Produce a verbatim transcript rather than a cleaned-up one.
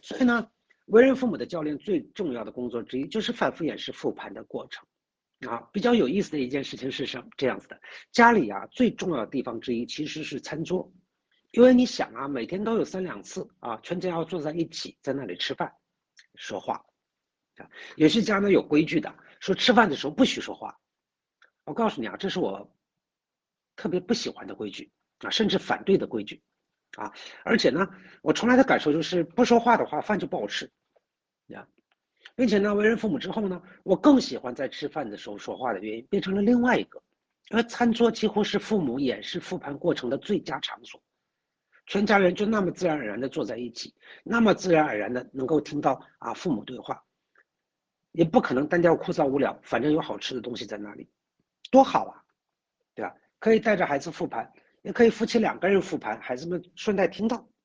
所以呢，为人父母的教练最重要的工作之一就是反复演示复盘的过程。啊，比较有意思的一件事情是什么？这样子的，家里啊最重要的地方之一其实是餐桌，因为你想啊，每天都有三两次啊，全家要坐在一起在那里吃饭，说话。啊，有些家呢有规矩的，说吃饭的时候不许说话。我告诉你啊，这是我特别不喜欢的规矩啊，甚至反对的规矩啊。而且呢，我从来的感受就是不说话的话，饭就不好吃呀。并且呢，为人父母之后呢，我更喜欢在吃饭的时候说话的原因变成了另外一个，因为餐桌几乎是父母演示复盘过程的最佳场所，全家人就那么自然而然的坐在一起，那么自然而然的能够听到啊父母对话，也不可能单调枯燥无聊，反正有好吃的东西在那里，多好啊，对吧？可以带着孩子复盘，也可以夫妻两个人复盘，孩子们顺带听到。